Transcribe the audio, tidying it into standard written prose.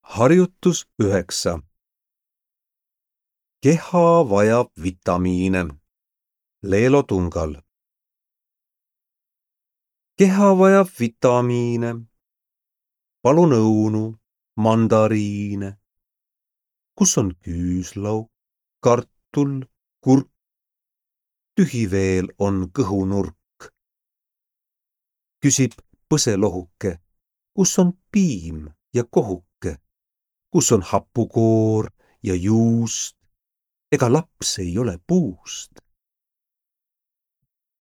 Harjutus 9. Keha vajab vitamiine. Leelo Tungal. Keha vajab vitamiine. Palun õunu, mandariine. Kus on küüslauk, kartul, kurk? Tühiveel on kõhunurk. Küsib põselohuke, kus on piim ja kohuke? Kus on hapukoor ja juust? Ega laps ei ole puust.